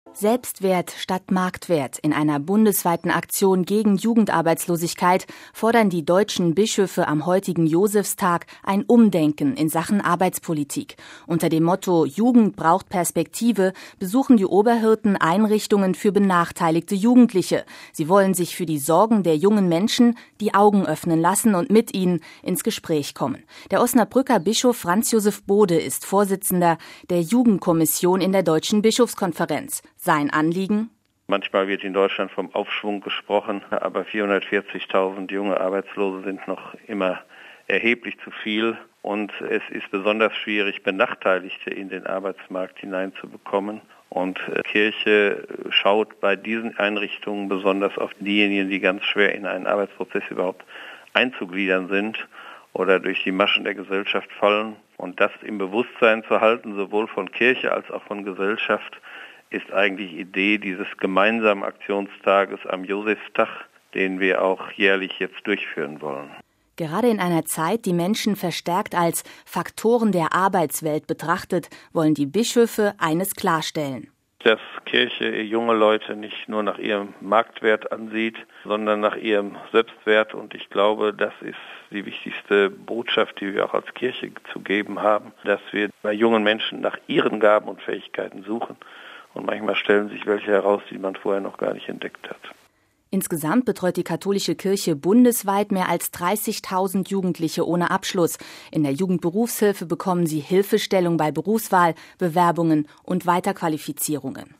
Selbstwert statt Marktwert. In einer bundesweiten Aktion gegen Jugendarbeitslosigkeit fordern die deutschen Bischöfe am heutigen Josefstag ein Umdenken in Sachen Arbeitspolitik. Unter dem Motto Jugend braucht Perspektive besuchen die Oberhirten Einrichtungen für benachteiligte Jugendliche. Sie wollen sich für die Sorgen der jungen Menschen die Augen öffnen lassen und mit ihnen ins Gespräch kommen. Der Osnabrücker Bischof Franz Josef Bode ist Vorsitzender der Jugendkommission in der Deutschen Bischofskonferenz. Sein Anliegen? Manchmal wird in Deutschland vom Aufschwung gesprochen, aber 440.000 junge Arbeitslose sind noch immer erheblich zu viel. Und es ist besonders schwierig, Benachteiligte in den Arbeitsmarkt hineinzubekommen. Und Kirche schaut bei diesen Einrichtungen besonders auf diejenigen, die ganz schwer in einen Arbeitsprozess überhaupt einzugliedern sind oder durch die Maschen der Gesellschaft fallen. Und das im Bewusstsein zu halten, sowohl von Kirche als auch von Gesellschaft, ist eigentlich Idee dieses gemeinsamen Aktionstages am Josefstag, den wir auch jährlich jetzt durchführen wollen. Gerade in einer Zeit, die Menschen verstärkt als Faktoren der Arbeitswelt betrachtet, wollen die Bischöfe eines klarstellen. Dass Kirche junge Leute nicht nur nach ihrem Marktwert ansieht, sondern nach ihrem Selbstwert. Und ich glaube, das ist die wichtigste Botschaft, die wir auch als Kirche zu geben haben, dass wir bei jungen Menschen nach ihren Gaben und Fähigkeiten suchen. Und manchmal stellen sich welche heraus, die man vorher noch gar nicht entdeckt hat. Insgesamt betreut die katholische Kirche bundesweit mehr als 30.000 Jugendliche ohne Abschluss. In der Jugendberufshilfe bekommen sie Hilfestellung bei Berufswahl, Bewerbungen und Weiterqualifizierungen.